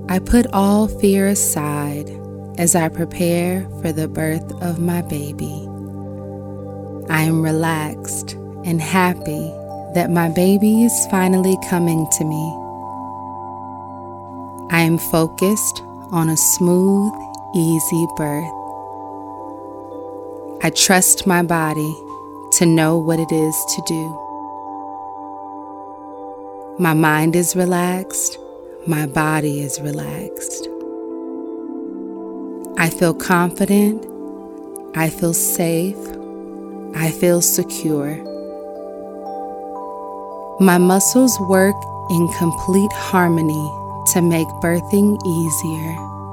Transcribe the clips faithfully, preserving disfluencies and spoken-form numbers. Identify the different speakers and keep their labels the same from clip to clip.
Speaker 1: I put all fear aside as I prepare for the birth of my baby. I am relaxed and happy that my baby is finally coming to me. I am focused on a smooth, easy birth. I trust my body to know what it is to do. My mind is relaxed. My body is relaxed. I feel confident. I feel safe. I feel secure. My muscles work in complete harmony to make birthing easier.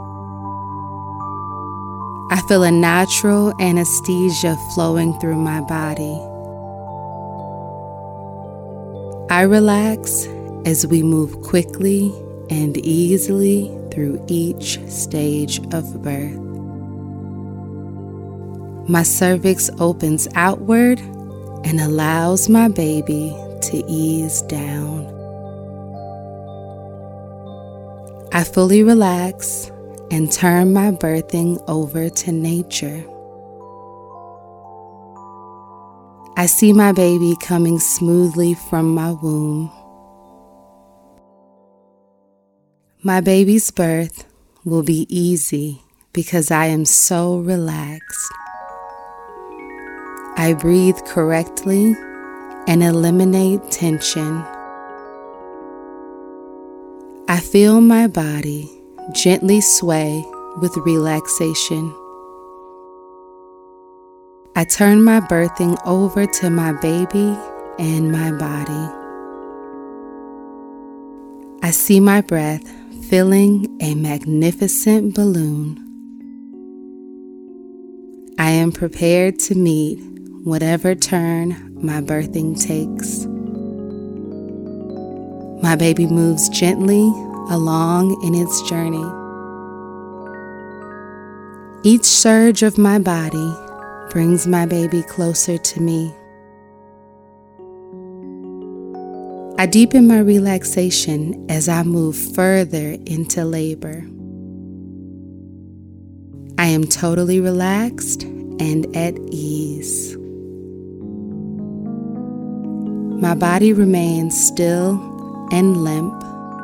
Speaker 1: I feel a natural anesthesia flowing through my body. I relax as we move quickly and easily through each stage of birth. My cervix opens outward and allows my baby to ease down. I fully relax and turn my birthing over to nature. I see my baby coming smoothly from my womb. My baby's birth will be easy because I am so relaxed. I breathe correctly and eliminate tension. I feel my body gently sway with relaxation. I turn my birthing over to my baby and my body. I see my breath filling a magnificent balloon. I am prepared to meet whatever turn my birthing takes. My baby moves gently along in its journey. Each surge of my body brings my baby closer to me. I deepen my relaxation as I move further into labor. I am totally relaxed and at ease. My body remains still and limp.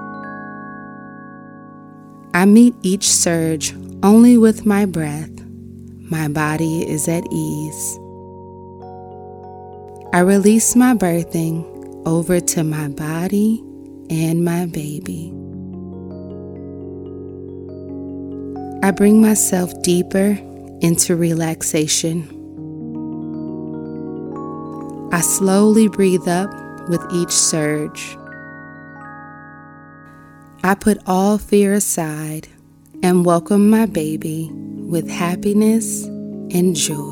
Speaker 1: I meet each surge only with my breath. My body is at ease. I release my birthing over to my body and my baby. I bring myself deeper into relaxation. I slowly breathe up with each surge. I put all fear aside and welcome my baby with happiness and joy.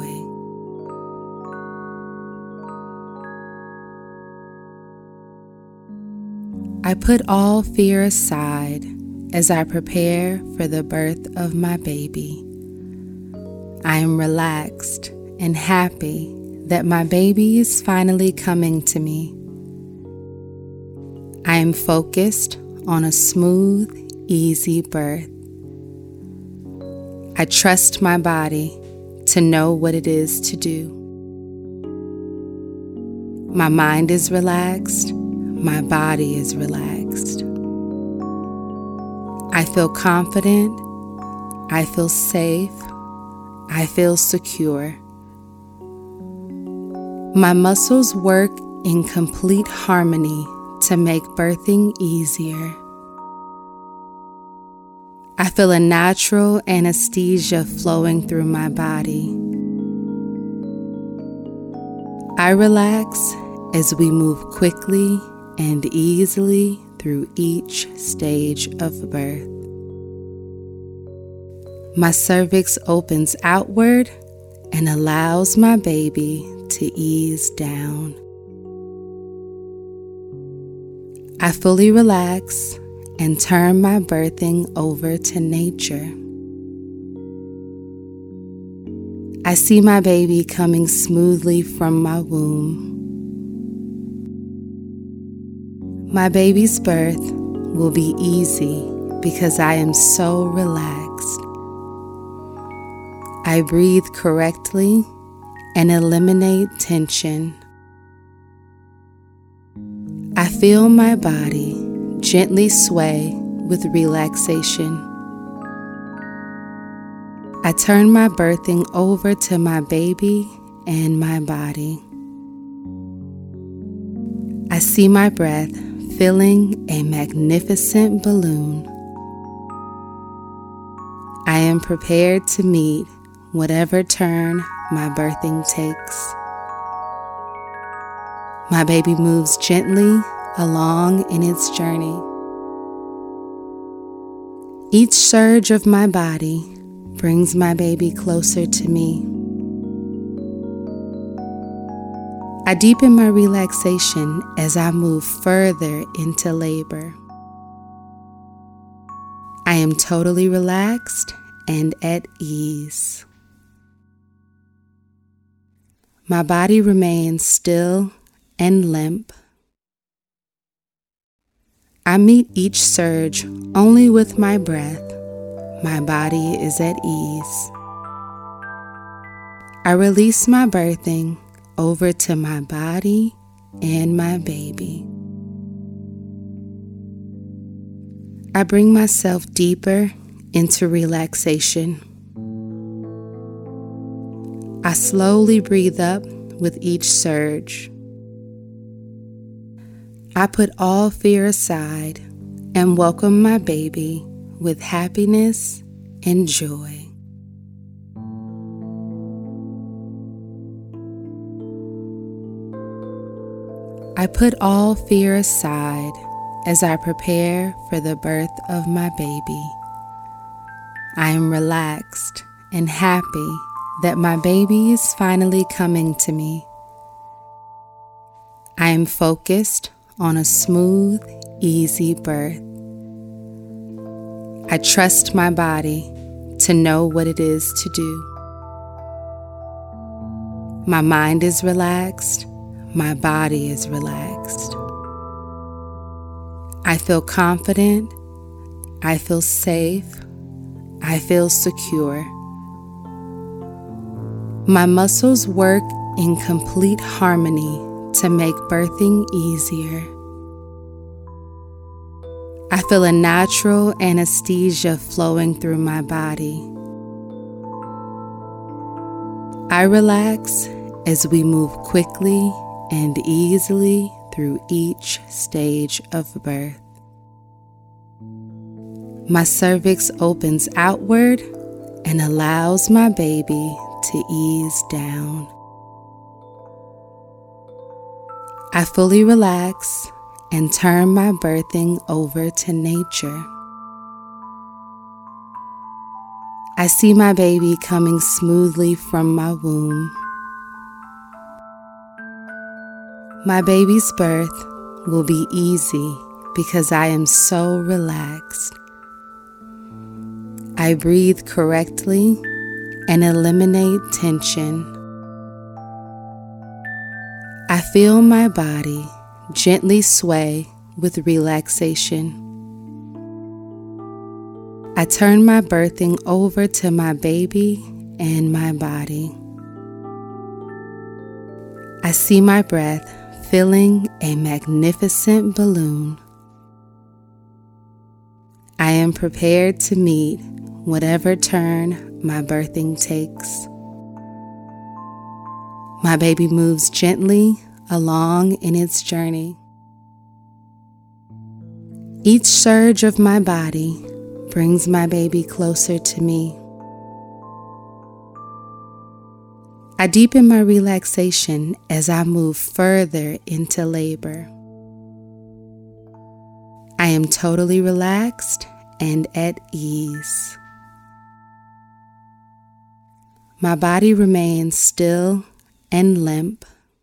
Speaker 1: I put all fear aside as I prepare for the birth of my baby. I am relaxed and happy that my baby is finally coming to me. I am focused on a smooth, easy birth. I trust my body to know what it is to do. My mind is relaxed. My body is relaxed. I feel confident. I feel safe. I feel secure. My muscles work in complete harmony to make birthing easier. I feel a natural anesthesia flowing through my body. I relax as we move quickly and easily through each stage of birth. My cervix opens outward and allows my baby to ease down. I fully relax and turn my birthing over to nature. I see my baby coming smoothly from my womb. My baby's birth will be easy because I am so relaxed. I breathe correctly and eliminate tension. I feel my body gently sway with relaxation. I turn my birthing over to my baby and my body. I see my breath filling a magnificent balloon. I am prepared to meet whatever turn my birthing takes. My baby moves gently along in its journey. Each surge of my body brings my baby closer to me. I deepen my relaxation as I move further into labor. I am totally relaxed and at ease. My body remains still and limp. I meet each surge only with my breath. My body is at ease. I release my birthing over to my body and my baby. I bring myself deeper into relaxation. I slowly breathe up with each surge. I put all fear aside and welcome my baby with happiness and joy. I put all fear aside as I prepare for the birth of my baby. I am relaxed and happy that my baby is finally coming to me. I am focused on a smooth, easy birth. I trust my body to know what it is to do. My mind is relaxed. My body is relaxed. I feel confident. I feel safe. I feel secure. My muscles work in complete harmony to make birthing easier. I feel a natural anesthesia flowing through my body. I relax as we move quickly and easily through each stage of birth. My cervix opens outward and allows my baby to ease down. I fully relax and turn my birthing over to nature. I see my baby coming smoothly from my womb. My baby's birth will be easy because I am so relaxed. I breathe correctly and eliminate tension. I feel my body gently sway with relaxation. I turn my birthing over to my baby and my body. I see my breath filling a magnificent balloon. I am prepared to meet whatever turn my birthing takes. My baby moves gently along in its journey. Each surge of my body brings my baby closer to me. I deepen my relaxation as I move further into labor. I am totally relaxed and at ease. My body remains still and limp.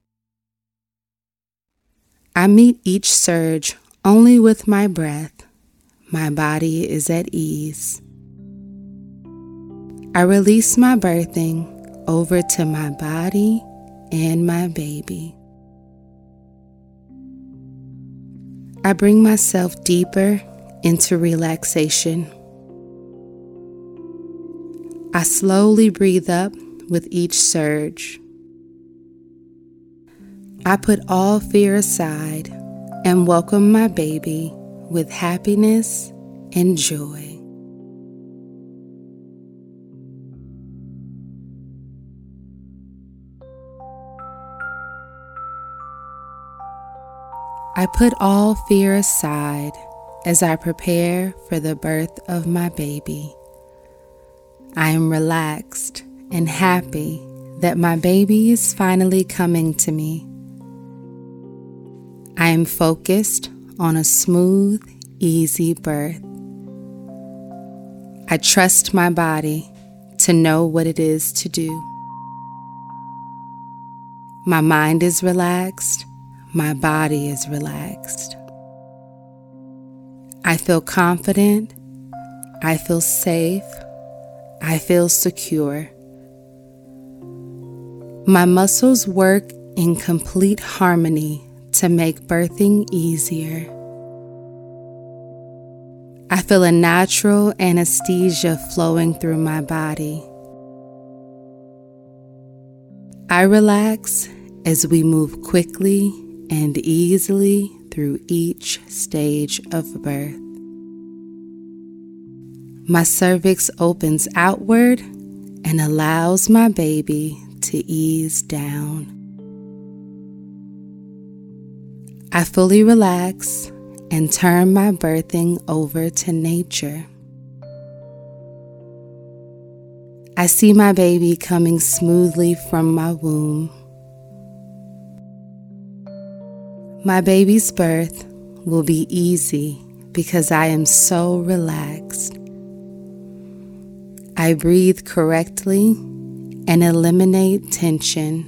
Speaker 1: I meet each surge only with my breath. My body is at ease. I release my birthing over to my body and my baby. I bring myself deeper into relaxation. I slowly breathe up with each surge. I put all fear aside and welcome my baby with happiness and joy. I put all fear aside as I prepare for the birth of my baby. I am relaxed and happy that my baby is finally coming to me. I am focused on a smooth, easy birth. I trust my body to know what it is to do. My mind is relaxed. My body is relaxed. I feel confident. I feel safe. I feel secure. My muscles work in complete harmony to make birthing easier. I feel a natural anesthesia flowing through my body. I relax as we move quickly and easily through each stage of birth. My cervix opens outward and allows my baby to ease down. I fully relax and turn my birthing over to nature. I see my baby coming smoothly from my womb. My baby's birth will be easy because I am so relaxed. I breathe correctly and eliminate tension.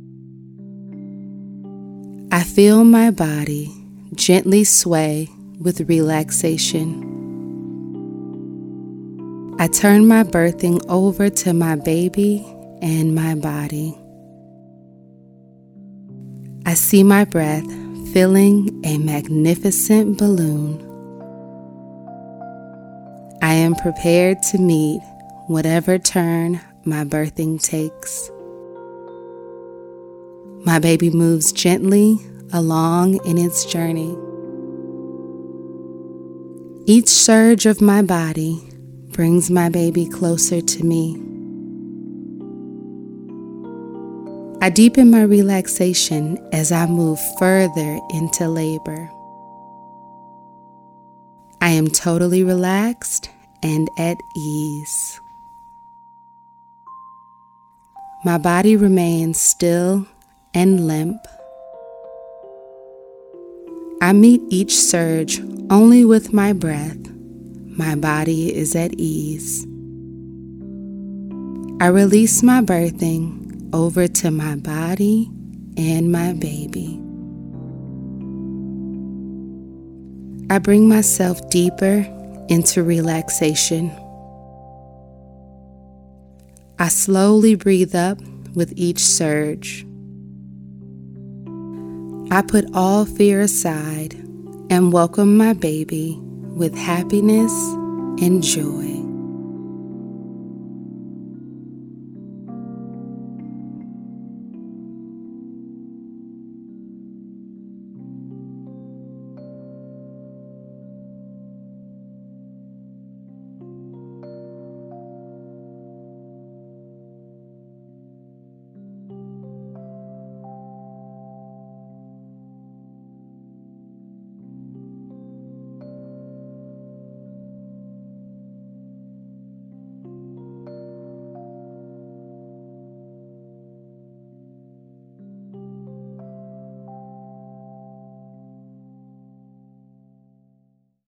Speaker 1: I feel my body gently sway with relaxation. I turn my birthing over to my baby and my body. I see my breath filling a magnificent balloon. I am prepared to meet whatever turn my birthing takes. My baby moves gently along in its journey. Each surge of my body brings my baby closer to me. I deepen my relaxation as I move further into labor. I am totally relaxed and at ease. My body remains still and limp. I meet each surge only with my breath. My body is at ease. I release my birthing over to my body and my baby. I bring myself deeper into relaxation. I slowly breathe up with each surge. I put all fear aside and welcome my baby with happiness and joy.